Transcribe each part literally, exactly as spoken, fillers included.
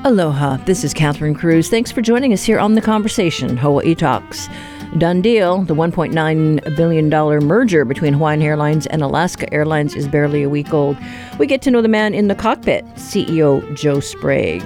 Aloha, this is Catherine Cruz. Thanks for joining us here on The Conversation, Hawaii Talks. Done deal. The one point nine billion dollars merger between Hawaiian Airlines and Alaska Airlines is barely a week old. We get to know the man in the cockpit, C E O Joe Sprague.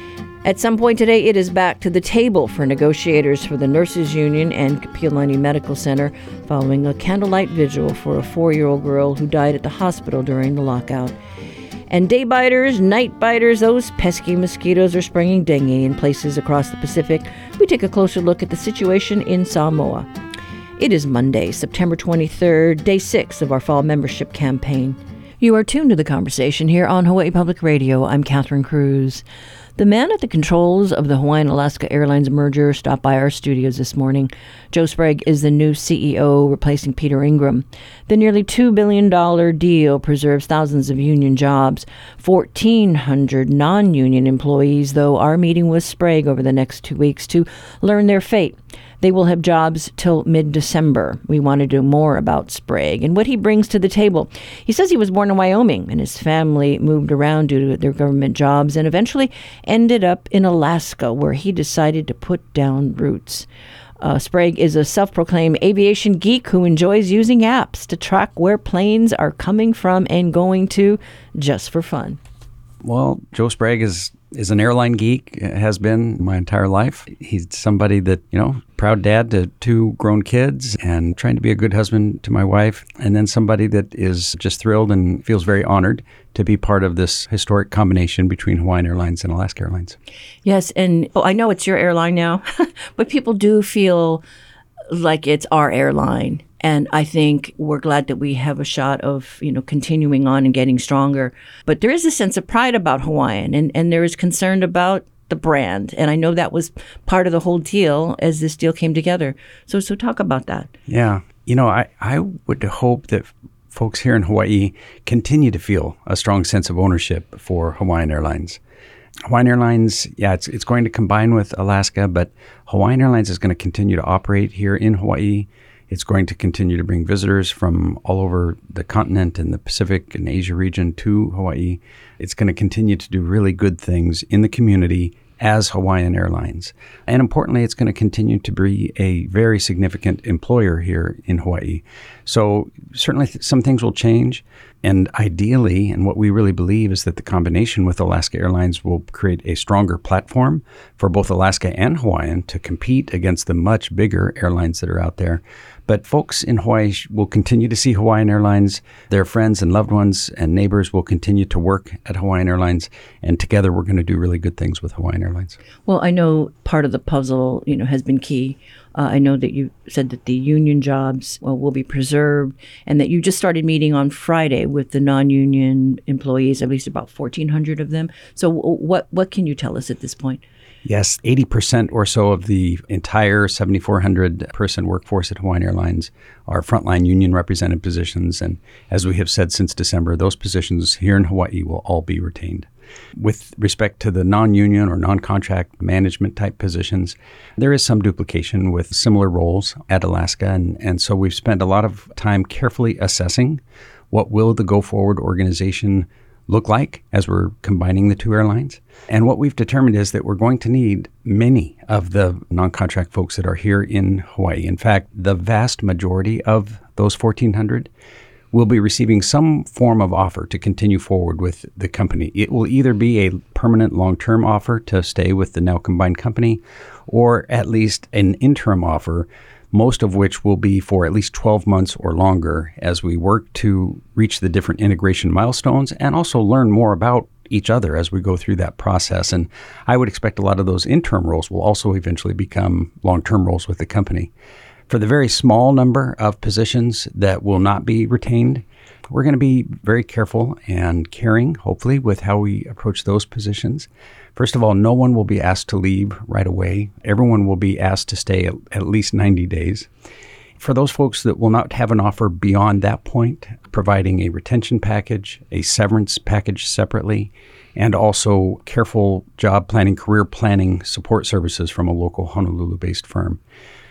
At some point today, it is back to the table for negotiators for the Nurses Union and Kapiolani Medical Center following a candlelight vigil for a four-year-old girl who died at the hospital during the lockout. And day biters, night biters, those pesky mosquitoes are springing dengue in places across the Pacific. We take a closer look at the situation in Samoa. It is Monday, September twenty-third, day six of our fall membership campaign. You are tuned to The Conversation here on Hawaii Public Radio. I'm Catherine Cruz. The man at the controls of the Hawaiian-Alaska Airlines merger stopped by our studios this morning. Joe Sprague is the new C E O, replacing Peter Ingram. The nearly two billion dollars deal preserves thousands of union jobs. fourteen hundred non-union employees, though, are meeting with Sprague over the next two weeks to learn their fate. They will have jobs till mid-December. We want to do more about Sprague and what he brings to the table. He says he was born in Wyoming and his family moved around due to their government jobs and eventually ended up in Alaska, where he decided to put down roots. Uh, Sprague is a self-proclaimed aviation geek who enjoys using apps to track where planes are coming from and going to just for fun. Well, Joe Sprague is is an airline geek, has been my entire life. He's somebody that, you know, proud dad to two grown kids and trying to be a good husband to my wife. And then somebody that is just thrilled and feels very honored to be part of this historic combination between Hawaiian Airlines and Alaska Airlines. Yes, and oh, I know it's your airline now, but people do feel like it's our airline. And I think we're glad that we have a shot of, you know, continuing on and getting stronger. But there is a sense of pride about Hawaiian, and, and there is concern about the brand. And I know that was part of the whole deal as this deal came together. So so talk about that. Yeah. You know, I, I would hope that folks here in Hawaii continue to feel a strong sense of ownership for Hawaiian Airlines. Hawaiian Airlines, yeah, it's it's going to combine with Alaska, but Hawaiian Airlines is going to continue to operate here in Hawaii. It's going to continue to bring visitors from all over the continent and the Pacific and Asia region to Hawaii. It's going to continue to do really good things in the community as Hawaiian Airlines. And importantly, it's going to continue to be a very significant employer here in Hawaii. So certainly th- some things will change. And ideally, and what we really believe is that the combination with Alaska Airlines will create a stronger platform for both Alaska and Hawaiian to compete against the much bigger airlines that are out there. But folks in Hawaii will continue to see Hawaiian Airlines. Their friends and loved ones and neighbors will continue to work at Hawaiian Airlines. And together, we're going to do really good things with Hawaiian Airlines. Well, I know part of the puzzle, you know, has been key. Uh, I know that you said that the union jobs well, will be preserved, and that you just started meeting on Friday with the non-union employees, at least about fourteen hundred of them. So what what can you tell us at this point? Yes, eighty percent or so of the entire seventy-four hundred person workforce at Hawaiian Airlines are frontline union represented positions. And as we have said since December, those positions here in Hawaii will all be retained. With respect to the non-union or non-contract management type positions, there is some duplication with similar roles at Alaska. And, and so we've spent a lot of time carefully assessing what will the go-forward organization look like as we're combining the two airlines. And what we've determined is that we're going to need many of the non-contract folks that are here in Hawaii. In fact, the vast majority of those fourteen hundred will be receiving some form of offer to continue forward with the company. It will either be a permanent long-term offer to stay with the now combined company, or at least an interim offer, most of which will be for at least twelve months or longer as we work to reach the different integration milestones and also learn more about each other as we go through that process. And I would expect a lot of those interim roles will also eventually become long-term roles with the company. For the very small number of positions that will not be retained, we're going to be very careful and caring, hopefully, with how we approach those positions. First of all, no one will be asked to leave right away. Everyone will be asked to stay at, at least ninety days. For those folks that will not have an offer beyond that point, providing a retention package, a severance package separately, and also careful job planning, career planning support services from a local Honolulu-based firm.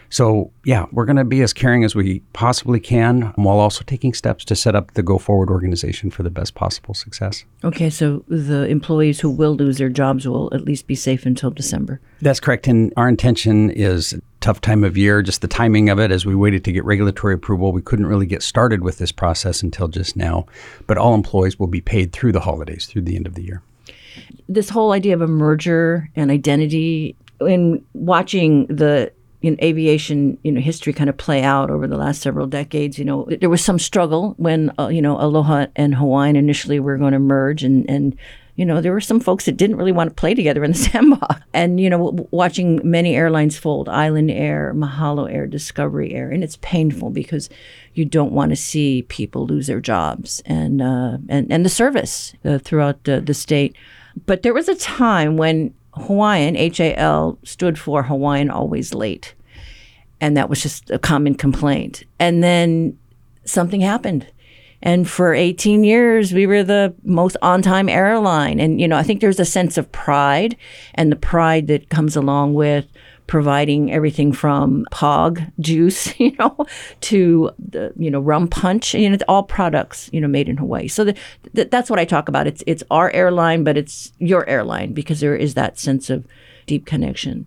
So, yeah, we're going to be as caring as we possibly can while also taking steps to set up the Go Forward organization for the best possible success. Okay, so the employees who will lose their jobs will at least be safe until December. That's correct. And our intention is a tough time of year, just the timing of it as we waited to get regulatory approval. We couldn't really get started with this process until just now. But all employees will be paid through the holidays, through the end of the year. This whole idea of a merger and identity, in watching the in aviation, you know, history kind of play out over the last several decades. You know, there was some struggle when, uh, you know, Aloha and Hawaiian initially were going to merge. And, and, you know, there were some folks that didn't really want to play together in the sandbox. And, you know, w- watching many airlines fold, Island Air, Mahalo Air, Discovery Air. And it's painful because you don't want to see people lose their jobs and, uh, and, and the service uh, throughout uh, the state. But there was a time when Hawaiian, H A L, stood for Hawaiian Always Late. And that was just a common complaint. And then something happened. And for eighteen years, we were the most on-time airline. And, you know, I think there's a sense of pride, and the pride that comes along with providing everything from P O G juice, you know, to the, you know, rum punch. You know, it's all products, you know, made in Hawaii. So the, the, that's what I talk about. It's it's our airline, but it's your airline because there is that sense of deep connection.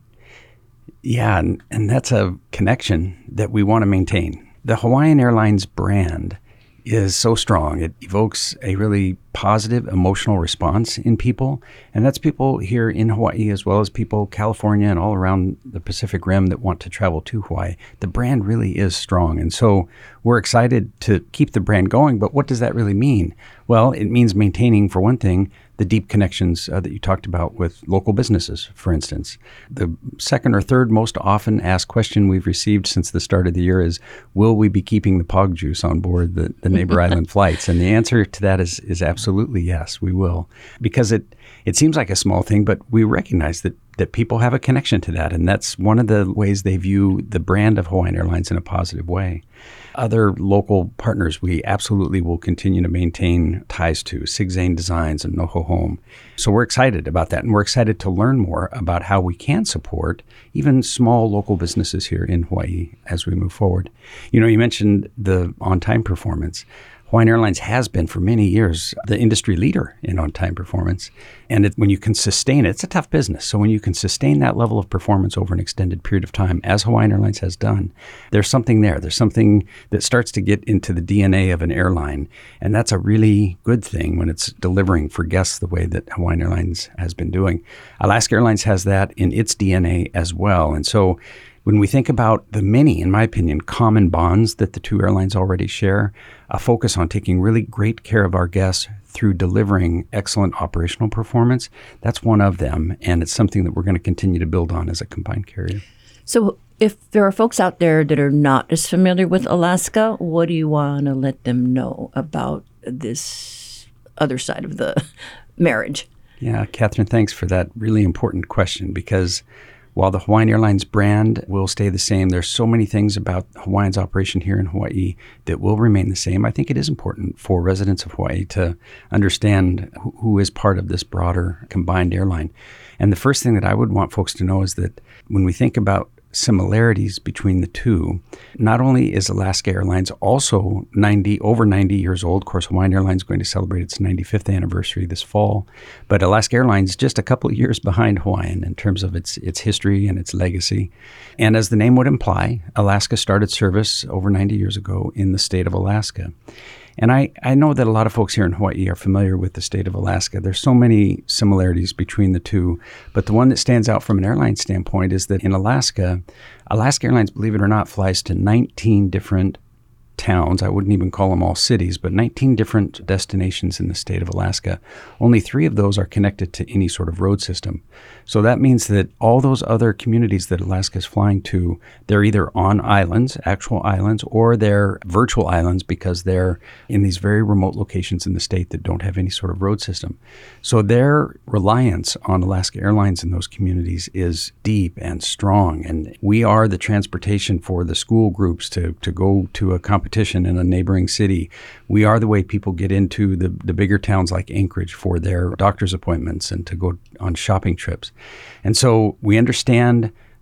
Yeah, and, and that's a connection that we want to maintain. The Hawaiian Airlines brand is so strong. It evokes a really positive emotional response in people. And that's people here in Hawaii as well as people California and all around the Pacific Rim that want to travel to Hawaii. The brand really is strong. And so we're excited to keep the brand going. But what does that really mean? Well, it means maintaining, for one thing, the deep connections uh, that you talked about with local businesses, for instance. The second or third most often asked question we've received since the start of the year is, will we be keeping the P O G juice on board the, the neighbor island flights? And the answer to that is is absolutely yes, we will. Because it, it seems like a small thing, but we recognize that that people have a connection to that. And that's one of the ways they view the brand of Hawaiian Airlines in a positive way. Other local partners we absolutely will continue to maintain ties to, Sig Zane Designs and Noho Home. So we're excited about that. And we're excited to learn more about how we can support even small local businesses here in Hawaii as we move forward. You know, you mentioned the on-time performance. Hawaiian Airlines has been for many years the industry leader in on-time performance. And it, when you can sustain it, it's a tough business. So when you can sustain that level of performance over an extended period of time, as Hawaiian Airlines has done, there's something there. There's something that starts to get into the D N A of an airline. And that's a really good thing when it's delivering for guests the way that Hawaiian Airlines has been doing. Alaska Airlines has that in its D N A as well. And so when we think about the many, in my opinion, common bonds that the two airlines already share, a focus on taking really great care of our guests through delivering excellent operational performance, that's one of them. And it's something that we're going to continue to build on as a combined carrier. So if there are folks out there that are not as familiar with Alaska, what do you want to let them know about this other side of the marriage? Yeah, Catherine, thanks for that really important question, because while the Hawaiian Airlines brand will stay the same, there's so many things about Hawaiian's operation here in Hawaii that will remain the same. I think it is important for residents of Hawaii to understand who, who is part of this broader combined airline. And the first thing that I would want folks to know is that when we think about similarities between the two, not only is Alaska Airlines also ninety over ninety years old. Of course, Hawaiian Airlines is going to celebrate its ninety-fifth anniversary this fall, but Alaska Airlines just a couple of years behind Hawaiian in terms of its its history and its legacy. And as the name would imply, Alaska started service over ninety years ago in the state of Alaska. And I, I know that a lot of folks here in Hawaii are familiar with the state of Alaska. There's so many similarities between the two, but the one that stands out from an airline standpoint is that in Alaska, Alaska Airlines, believe it or not, flies to nineteen different towns. I wouldn't even call them all cities, but nineteen different destinations in the state of Alaska. Only three of those are connected to any sort of road system. So that means that all those other communities that Alaska is flying to, they're either on islands, actual islands, or they're virtual islands because they're in these very remote locations in the state that don't have any sort of road system. So their reliance on Alaska Airlines in those communities is deep and strong. And we are the transportation for the school groups to, to go to a competition in a neighboring city. We are the way people get into the, the bigger towns like Anchorage for their doctor's appointments and to go on shopping trips. And so we understand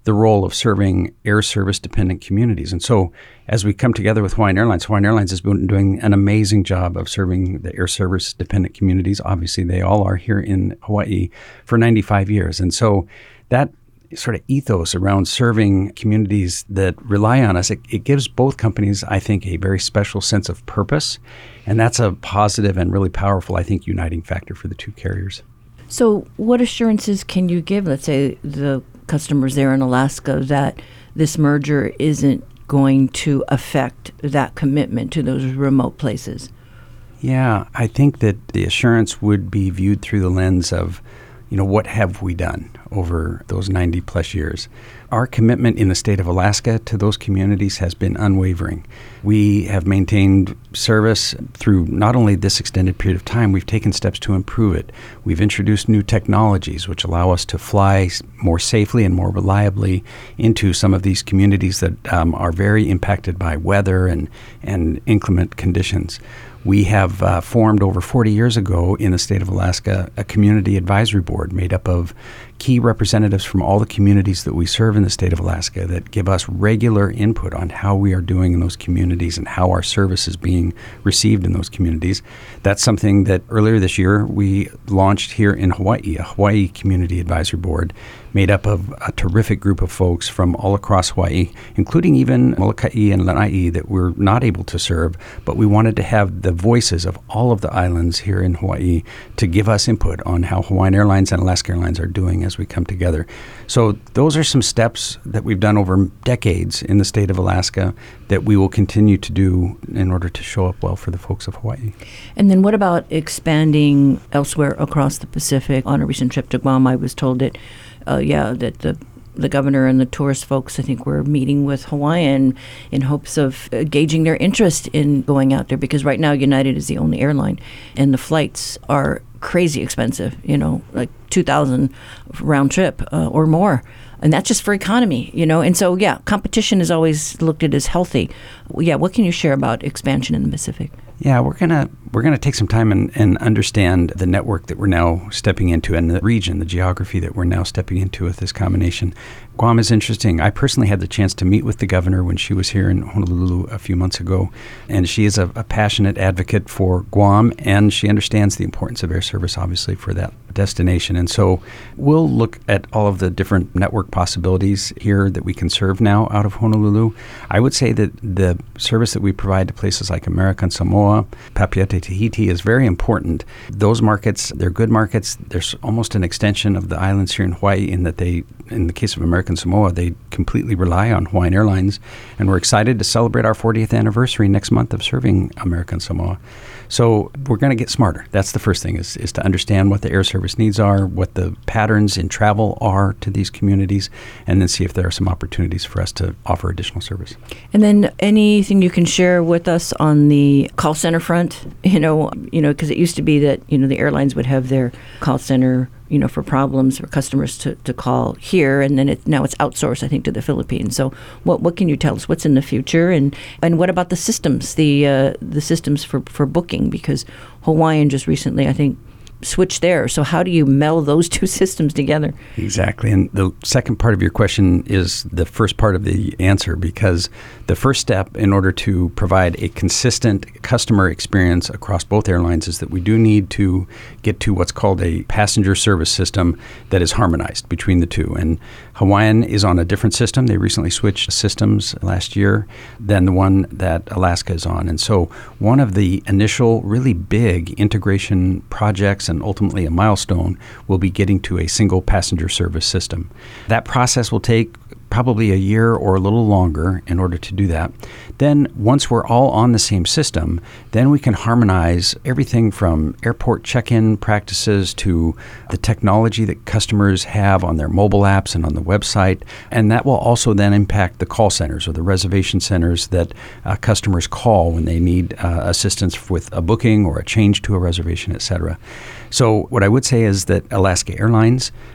the role of serving air service dependent communities. And so as we come together with Hawaiian Airlines, Hawaiian Airlines has been doing an amazing job of serving the air service dependent communities. Obviously, they all are here in Hawaii for ninety-five years. And so that sort of ethos around serving communities that rely on us, it, it gives both companies, I think, a very special sense of purpose. And that's a positive and really powerful, I think, uniting factor for the two carriers. So what assurances can you give, let's say, the customers there in Alaska that this merger isn't going to affect that commitment to those remote places? Yeah, I think that the assurance would be viewed through the lens of, you know, what have we done over those ninety plus years? Our commitment in the state of Alaska to those communities has been unwavering. We have maintained service through not only this extended period of time, we've taken steps to improve it. We've introduced new technologies which allow us to fly more safely and more reliably into some of these communities that um, are very impacted by weather and, and inclement conditions. We have uh, formed over forty years ago in the state of Alaska a community advisory board made up of key representatives from all the communities that we serve in the state of Alaska that give us regular input on how we are doing in those communities and how our service is being received in those communities. That's something that earlier this year we launched here in Hawaii, a Hawaii Community Advisory Board made up of a terrific group of folks from all across Hawaii, including even Molokai and Lanai that we're not able to serve, but we wanted to have the voices of all of the islands here in Hawaii to give us input on how Hawaiian Airlines and Alaska Airlines are doing as we come together. So those are some steps that we've done over decades in the state of Alaska that we will continue to do in order to show up well for the folks of Hawaii. And then what about expanding elsewhere across the Pacific? On a recent trip to Guam, I was told that, uh, yeah, that the the governor and the tourist folks, I think, were meeting with Hawaiian in hopes of uh, gauging their interest in going out there, because right now United is the only airline and the flights are crazy expensive, you know, like two thousand round trip uh, or more. And that's just for economy, you know. And so, yeah, competition is always looked at as healthy. Yeah, what can you share about expansion in the Pacific? Yeah, we're gonna we're gonna take some time and, and understand the network that we're now stepping into and the region, the geography that we're now stepping into with this combination. Guam is interesting. I personally had the chance to meet with the governor when she was here in Honolulu a few months ago, and she is a, a passionate advocate for Guam, and she understands the importance of air service, obviously, for that destination. And so we'll look at all of the different network possibilities here that we can serve now out of Honolulu. I would say that the service that we provide to places like American Samoa, Papeete, Tahiti is very important. Those markets, they're good markets. There's almost an extension of the islands here in Hawaii in that they, in the case of American Samoa, they completely rely on Hawaiian Airlines. And we're excited to celebrate our fortieth anniversary next month of serving American Samoa. So we're going to get smarter. That's the first thing, is, is to understand what the air service needs are, what the patterns in travel are to these communities, and then see if there are some opportunities for us to offer additional service. And then anything you can share with us on the call center front, you know, you know, because it used to be that, you know, the airlines would have their call center, you know, for problems for customers to, to call here, and then it, now it's outsourced, I think, to the Philippines. So what what can you tell us? What's in the future, and and what about the systems, the uh, the systems for, for booking? Because Hawaiian just recently, I think, switch there. So how do you meld those two systems together? Exactly. And the second part of your question is the first part of the answer, because the first step in order to provide a consistent customer experience across both airlines is that we do need to get to what's called a passenger service system that is harmonized between the two. And Hawaiian is on a different system. They recently switched systems last year than the one that Alaska is on. And so one of the initial really big integration projects and ultimately a milestone will be getting to a single passenger service system. That process will take probably a year or a little longer in order to do that. Then once we're all on the same system, then we can harmonize everything from airport check-in practices to the technology that customers have on their mobile apps and on the website. And that will also then impact the call centers or the reservation centers that uh, customers call when they need uh, assistance with a booking or a change to a reservation, et cetera. So what I would say is that Alaska Airlines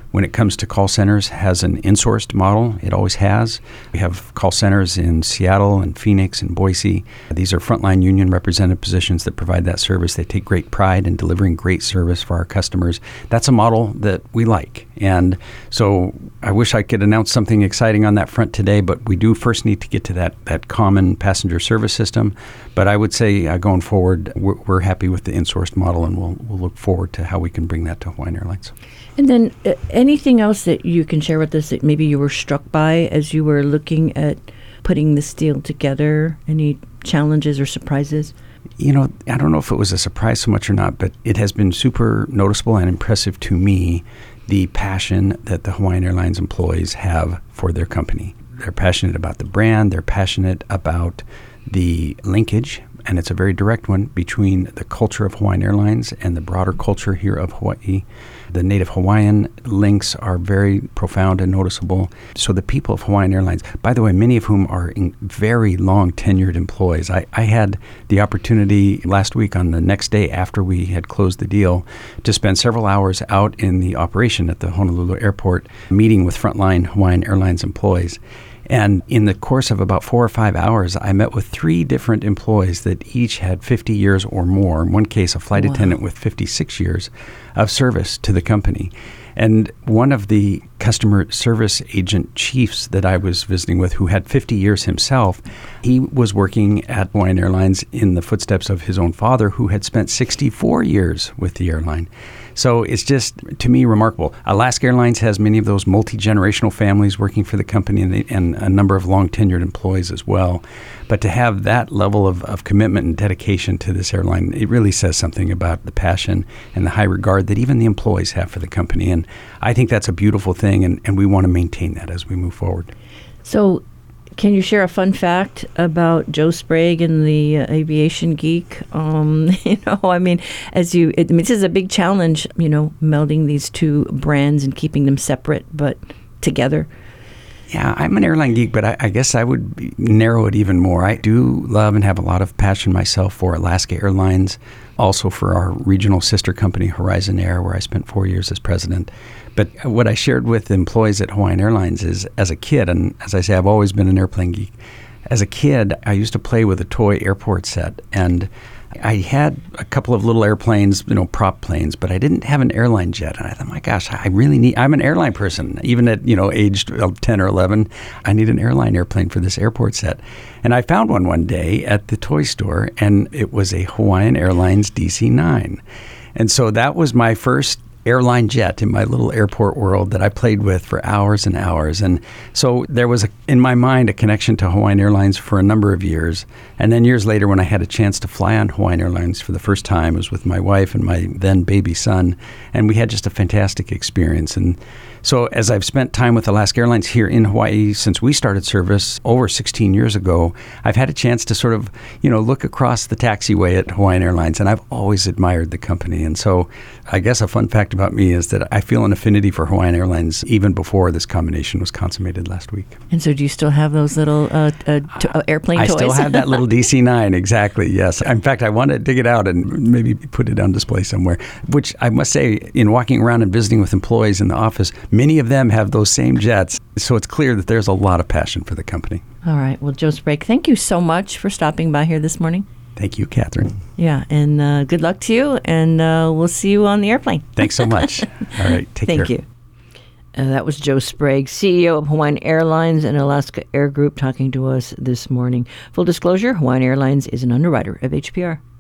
when it comes to call centers, has an insourced model. It always has. We have call centers in Seattle and Phoenix and Boise. These are frontline union representative positions that provide that service. They take great pride in delivering great service for our customers. That's a model that we like. And so I wish I could announce something exciting on that front today, but we do first need to get to that, that common passenger service system. But I would say uh, going forward, we're, we're happy with the insourced model, and we'll, we'll look forward to how we can bring that to Hawaiian Airlines. And then uh, anything else that you can share with us that maybe you were struck by as you were looking at putting this deal together? Any challenges or surprises? You know, I don't know if it was a surprise so much or not, but it has been super noticeable and impressive to me, the passion that the Hawaiian Airlines employees have for their company. They're passionate about the brand. They're passionate about the linkage, and it's a very direct one, between the culture of Hawaiian Airlines and the broader culture here of Hawaii. The Native Hawaiian links are very profound and noticeable. So the people of Hawaiian Airlines, by the way, many of whom are in very long tenured employees. I, I had the opportunity last week, on the next day after we had closed the deal, to spend several hours out in the operation at the Honolulu airport meeting with frontline Hawaiian Airlines employees. And in the course of about four or five hours, I met with three different employees that each had fifty years or more. In one case, a flight wow. attendant with fifty-six years of service to the company. And one of the customer service agent chiefs that I was visiting with, who had fifty years himself, he was working at Hawaiian Airlines in the footsteps of his own father, who had spent sixty-four years with the airline. So it's just, to me, remarkable. Alaska Airlines has many of those multi-generational families working for the company, and, they, and a number of long-tenured employees as well. But to have that level of, of commitment and dedication to this airline, it really says something about the passion and the high regard that even the employees have for the company. And I think that's a beautiful thing, and, and we want to maintain that as we move forward. So can you share a fun fact about Joe Sprague and the uh, Aviation Geek? Um, you know, I mean, as you, it, I mean, this is a big challenge, you know, melding these two brands and keeping them separate but together. Yeah, I'm an airline geek, but I, I guess I would be, narrow it even more. I do love and have a lot of passion myself for Alaska Airlines, also for our regional sister company, Horizon Air, where I spent four years as president. But what I shared with employees at Hawaiian Airlines is, as a kid, and as I say, I've always been an airplane geek. As a kid, I used to play with a toy airport set, and I had a couple of little airplanes, you know, prop planes, but I didn't have an airline jet. And I thought, my gosh, I really need, I'm an airline person. Even at, you know, aged ten or eleven, I need an airline airplane for this airport set. And I found one one day at the toy store, and it was a Hawaiian Airlines D C nine. And so that was my first airline jet in my little airport world that I played with for hours and hours. And so there was, a, in my mind, a connection to Hawaiian Airlines for a number of years. And then years later, when I had a chance to fly on Hawaiian Airlines for the first time, it was with my wife and my then baby son. And we had just a fantastic experience. And so as I've spent time with Alaska Airlines here in Hawaii since we started service over sixteen years ago, I've had a chance to sort of, you know, look across the taxiway at Hawaiian Airlines, and I've always admired the company. And so I guess a fun fact about me is that I feel an affinity for Hawaiian Airlines even before this combination was consummated last week. And so do you still have those little uh, uh, to- uh, airplane I toys? I still have that little D C nine, exactly, yes. In fact, I want to dig it out and maybe put it on display somewhere, which I must say, in walking around and visiting with employees in the office, many of them have those same jets. So it's clear that there's a lot of passion for the company. All right. Well, Joe Sprague, thank you so much for stopping by here this morning. Thank you, Catherine. Yeah, and uh, good luck to you, and uh, we'll see you on the airplane. Thanks so much. All right, take Thank care. you. Uh, that was Joe Sprague, C E O of Hawaiian Airlines and Alaska Air Group, talking to us this morning. Full disclosure, Hawaiian Airlines is an underwriter of H P R.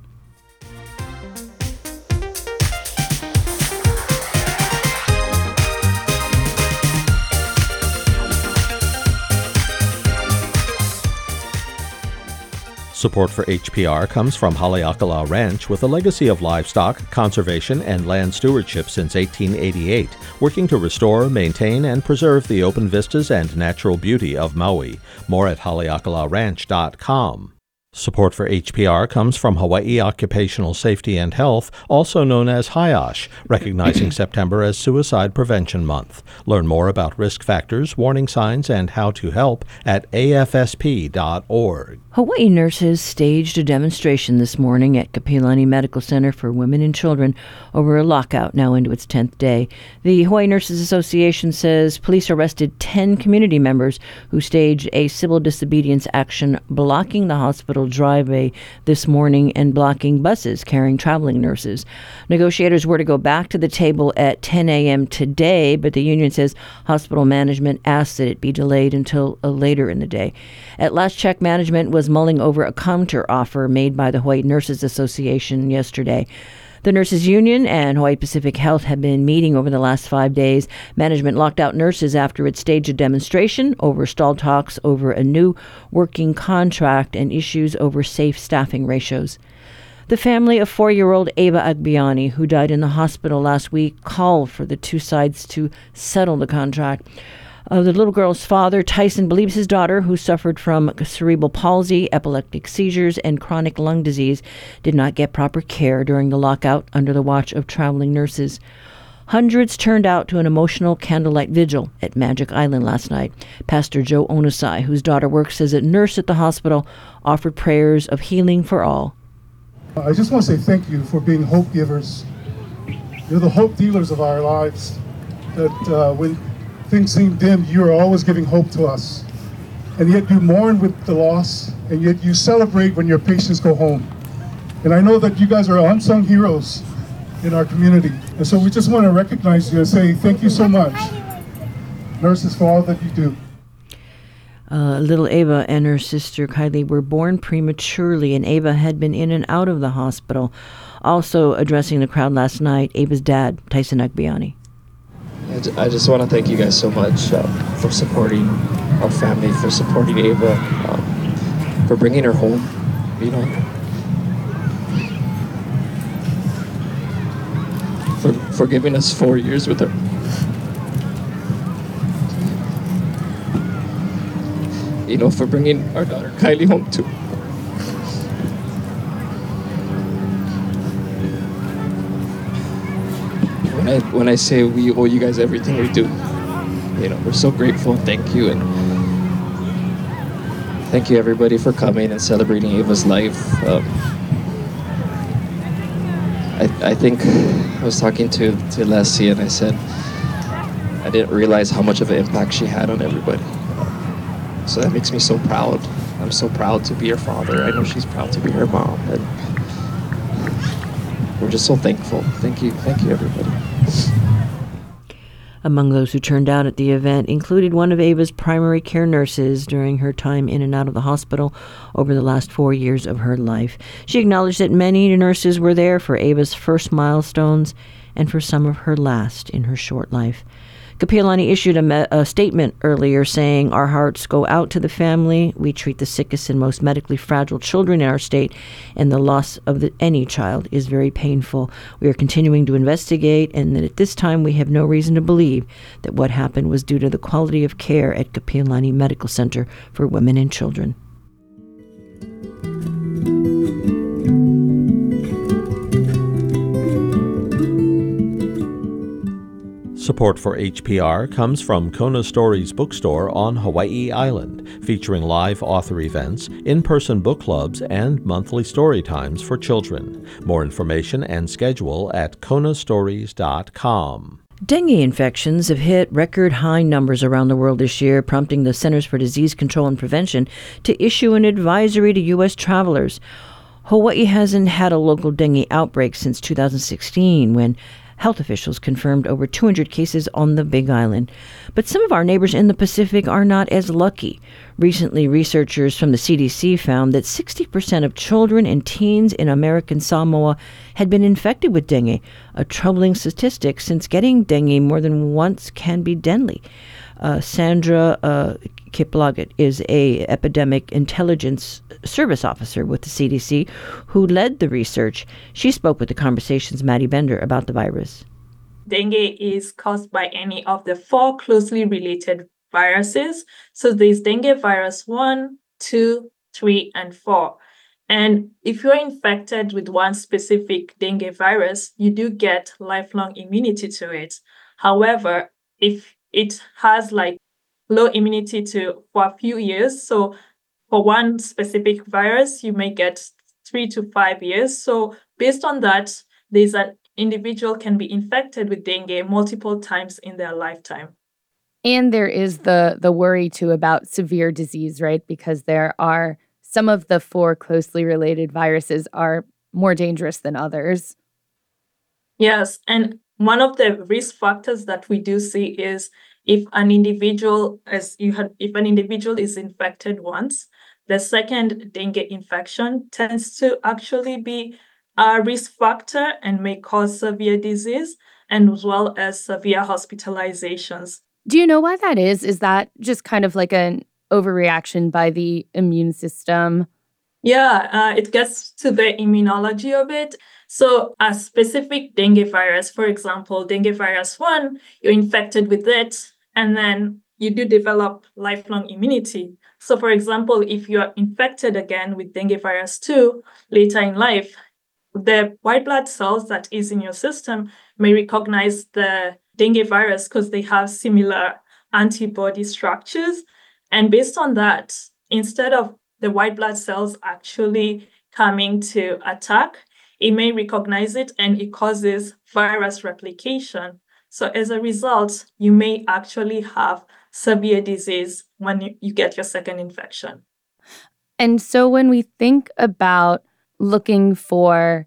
Support for H P R comes from Haleakala Ranch, with a legacy of livestock, conservation, and land stewardship since eighteen eighty-eight, working to restore, maintain, and preserve the open vistas and natural beauty of Maui. More at haleakala ranch dot com. Support for H P R comes from Hawaii Occupational Safety and Health, also known as HIOSH, recognizing September as Suicide Prevention Month. Learn more about risk factors, warning signs, and how to help at A F S P dot org. Hawaii nurses staged a demonstration this morning at Kapiolani Medical Center for Women and Children over a lockout now into its tenth day. The Hawaii Nurses Association says police arrested ten community members who staged a civil disobedience action blocking the hospital driveway this morning and blocking buses carrying traveling nurses. Negotiators were to go back to the table at ten a.m. today, but the union says hospital management asked that it be delayed until uh, later in the day. At last check, management was mulling over a counter offer made by the Hawaii Nurses Association yesterday. The Nurses Union and Hawaii Pacific Health have been meeting over the last five days. Management locked out nurses after it staged a demonstration over stalled talks over a new working contract and issues over safe staffing ratios. The family of four-year-old Ava Agbiani, who died in the hospital last week, called for the two sides to settle the contract. Uh, the little girl's father, Tyson, believes his daughter, who suffered from cerebral palsy, epileptic seizures, and chronic lung disease, did not get proper care during the lockout under the watch of traveling nurses. Hundreds turned out to an emotional candlelight vigil at Magic Island last night. Pastor Joe Onosai, whose daughter works as a nurse at the hospital, offered prayers of healing for all. I just want to say thank you for being hope givers. You're the hope dealers of our lives. That uh, when things seem dim, you are always giving hope to us. And yet you mourn with the loss, and yet you celebrate when your patients go home. And I know that you guys are unsung heroes in our community. And so we just want to recognize you and say thank you so much, nurses, for all that you do. Uh, little Ava and her sister Kylie were born prematurely, and Ava had been in and out of the hospital. Also addressing the crowd last night, Ava's dad, Tyson Agbiani. I just want to thank you guys so much uh, for supporting our family, for supporting Ava, um, for bringing her home, you know, for, for giving us four years with her. You know, for bringing our daughter Kylie home too. When I, when I say we owe you guys everything we do, you know, we're so grateful and thank you. And thank you everybody for coming and celebrating Ava's life. Um, I, I think I was talking to, to Leslie and I said, I didn't realize how much of an impact she had on everybody. So that makes me so proud. I'm so proud to be her father. I know she's proud to be her mom. And we're just so thankful. Thank you. Thank you, everybody. Among those who turned out at the event included one of Ava's primary care nurses during her time in and out of the hospital over the last four years of her life. She acknowledged that many nurses were there for Ava's first milestones and for some of her last in her short life. Kapiolani issued a, me- a statement earlier saying, "Our hearts go out to the family. We treat the sickest and most medically fragile children in our state, and the loss of the, any child is very painful. We are continuing to investigate, and that at this time we have no reason to believe that what happened was due to the quality of care at Kapiolani Medical Center for Women and Children." Support for H P R comes from Kona Stories Bookstore on Hawaii Island, featuring live author events, in-person book clubs, and monthly story times for children. More information and schedule at kona stories dot com. Dengue infections have hit record high numbers around the world this year, prompting the Centers for Disease Control and Prevention to issue an advisory to U S travelers. Hawaii hasn't had a local dengue outbreak since two thousand sixteen, when health officials confirmed over two hundred cases on the Big Island. But some of our neighbors in the Pacific are not as lucky. Recently, researchers from the C D C found that sixty percent of children and teens in American Samoa had been infected with dengue, a troubling statistic since getting dengue more than once can be deadly. Uh, Sandra uh, Kiplagat is a epidemic intelligence service officer with the C D C who led the research. She spoke with the Conversation's Maddie Bender about the virus. Dengue is caused by any of the four closely related viruses. So there's dengue virus one, two, three, and four. And if you're infected with one specific dengue virus, you do get lifelong immunity to it. However, if it has like low immunity to for a few years, so for one specific virus, you may get three to five years. So based on that, there's an individual can be infected with dengue multiple times in their lifetime. And there is the the worry too about severe disease, right? Because there are some of the four closely related viruses are more dangerous than others. Yes, and one of the risk factors that we do see is if an individual, as you had, if an individual is infected once, the second dengue infection tends to actually be a risk factor and may cause severe disease and as well as severe hospitalizations. Do you know why that is? Is that just kind of like an overreaction by the immune system? Yeah, uh, it gets to the immunology of it. So a specific dengue virus, for example, dengue virus one, you're infected with it, and then you do develop lifelong immunity. So for example, if you're infected again with dengue virus two later in life, the white blood cells that is in your system may recognize the dengue virus because they have similar antibody structures. And based on that, instead of the white blood cells actually coming to attack, it may recognize it and it causes virus replication. So as a result, you may actually have severe disease when you, you get your second infection. And so when we think about looking for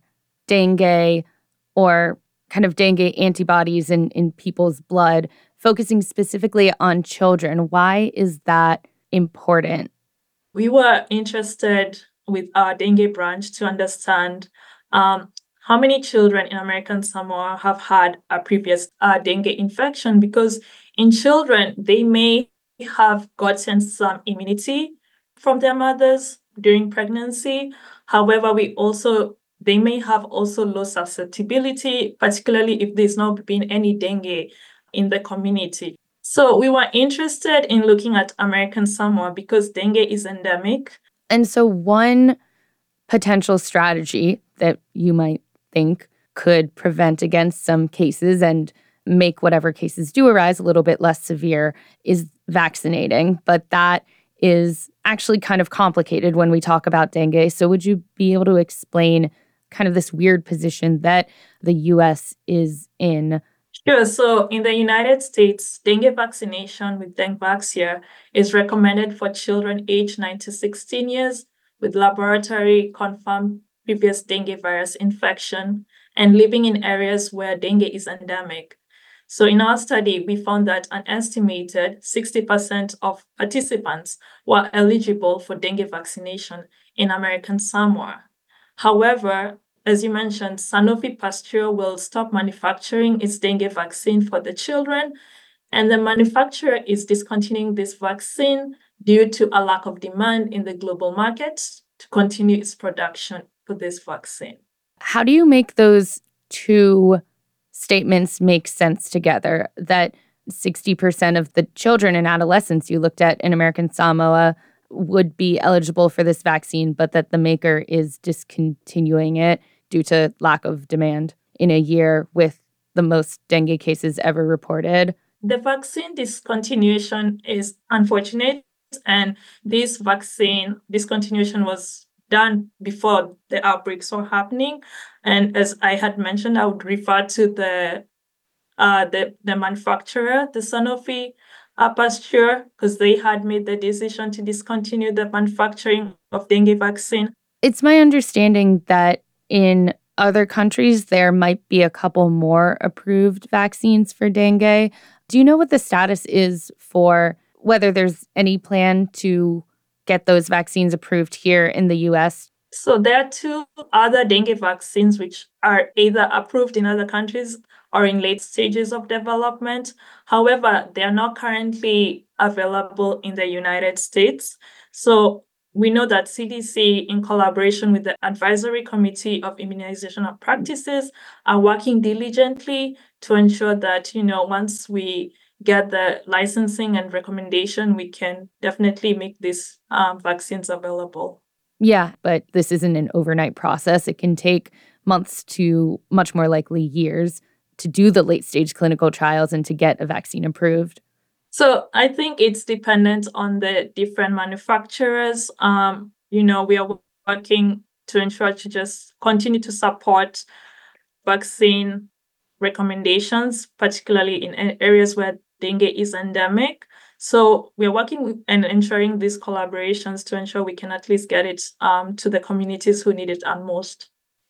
dengue or kind of dengue antibodies in, in people's blood, focusing specifically on children, why is that important? We were interested with our dengue branch to understand um, how many children in American Samoa have had a previous uh, dengue infection, because in children, they may have gotten some immunity from their mothers during pregnancy. However, we also they may have also low susceptibility, particularly if there's not been any dengue in the community. So we were interested in looking at American Samoa because dengue is endemic. And so one potential strategy that you might think could prevent against some cases and make whatever cases do arise a little bit less severe is vaccinating. But that is actually kind of complicated when we talk about dengue. So would you be able to explain kind of this weird position that the U S is in? Sure. So in the United States, dengue vaccination with Dengvaxia is recommended for children aged nine to sixteen years with laboratory confirmed previous dengue virus infection and living in areas where dengue is endemic. So in our study, we found that an estimated sixty percent of participants were eligible for dengue vaccination in American Samoa. However, as you mentioned, Sanofi Pasteur will stop manufacturing its dengue vaccine for the children, and the manufacturer is discontinuing this vaccine due to a lack of demand in the global market to continue its production for this vaccine. How do you make those two statements make sense together? That sixty percent of the children and adolescents you looked at in American Samoa would be eligible for this vaccine, but that the maker is discontinuing it due to lack of demand in a year with the most dengue cases ever reported? The vaccine discontinuation is unfortunate, and this vaccine discontinuation was done before the outbreaks were happening. And as I had mentioned, I would refer to the uh, the, the manufacturer, the Sanofi uh, Pasteur, because they had made the decision to discontinue the manufacturing of dengue vaccine. It's my understanding that in other countries, there might be a couple more approved vaccines for dengue. Do you know what the status is for whether there's any plan to get those vaccines approved here in the U S? So there are two other dengue vaccines which are either approved in other countries or in late stages of development. However, they are not currently available in the United States. So we know that C D C, in collaboration with the Advisory Committee of Immunization Practices, are working diligently to ensure that, you know, once we get the licensing and recommendation, we can definitely make these um, vaccines available. Yeah, but this isn't an overnight process. It can take months to much more likely years to do the late stage clinical trials and to get a vaccine approved. So I think it's dependent on the different manufacturers. Um, you know, we are working to ensure to just continue to support vaccine recommendations, particularly in areas where dengue is endemic. So we're working with and ensuring these collaborations to ensure we can at least get it um, to the communities who need it at most.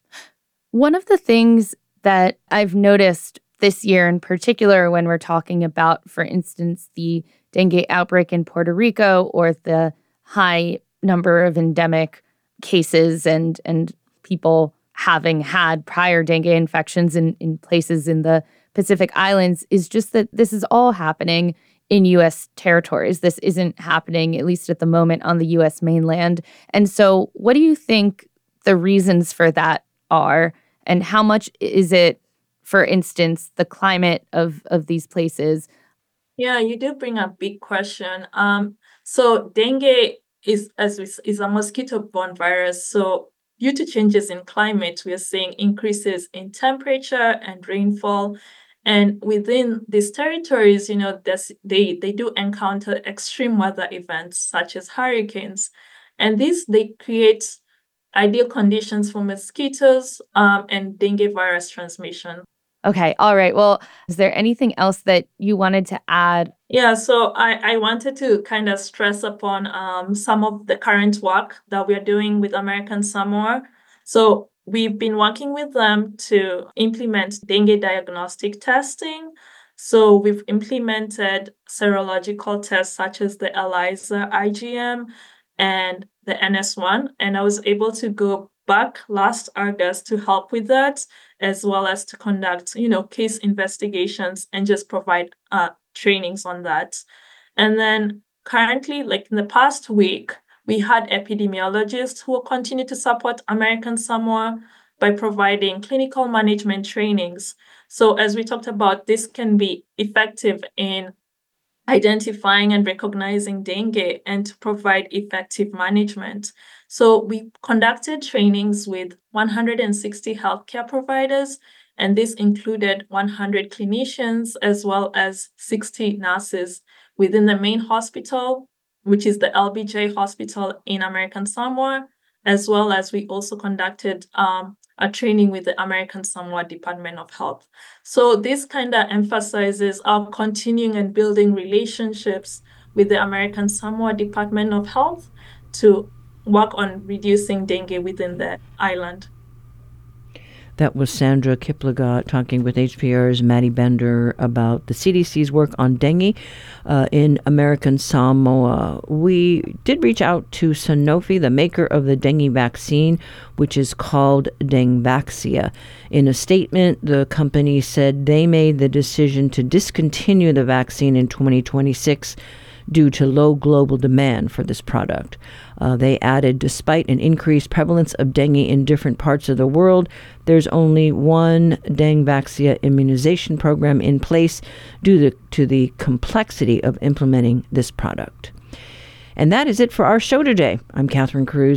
One of the things that I've noticed this year in particular, when we're talking about, for instance, the dengue outbreak in Puerto Rico or the high number of endemic cases and, and people having had prior dengue infections in, in places in the Pacific Islands, is just that this is all happening in U S territories. This isn't happening, at least at the moment, on the U S mainland. And so what do you think the reasons for that are? And how much is it, for instance, the climate of, of these places? Yeah, you do bring a big question. Um, so dengue is, as we, is a mosquito-borne virus. So due to changes in climate, we are seeing increases in temperature and rainfall. And within these territories, you know, they, they do encounter extreme weather events such as hurricanes. And these, they create ideal conditions for mosquitoes um, and dengue virus transmission. Okay. All right. Well, is there anything else that you wanted to add? Yeah, so I, I wanted to kind of stress upon um, some of the current work that we're doing with American Samoa. So we've been working with them to implement dengue diagnostic testing. So we've implemented serological tests such as the ELISA I G M and the N S one. And I was able to go back last August to help with that, as well as to conduct, you know, case investigations and just provide uh, trainings on that. And then currently, like in the past week, we had epidemiologists who will continue to support American Samoa by providing clinical management trainings. So as we talked about, this can be effective in identifying and recognizing dengue and to provide effective management. So we conducted trainings with one hundred sixty healthcare providers, and this included one hundred clinicians as well as sixty nurses within the main hospital, which is the L B J hospital in American Samoa, as well as we also conducted um, a training with the American Samoa Department of Health. So this kind of emphasizes our continuing and building relationships with the American Samoa Department of Health to work on reducing dengue within the island. That was Sandra Kiplagat talking with H P R's Maddie Bender about the C D C's work on dengue uh, in American Samoa. We did reach out to Sanofi, the maker of the dengue vaccine, which is called Dengvaxia. In a statement, the company said they made the decision to discontinue the vaccine in twenty twenty-six due to low global demand for this product. Uh, they added, despite an increased prevalence of dengue in different parts of the world, there's only one Dengvaxia immunization program in place due to, to the complexity of implementing this product. And that is it for our show today. I'm Catherine Cruz.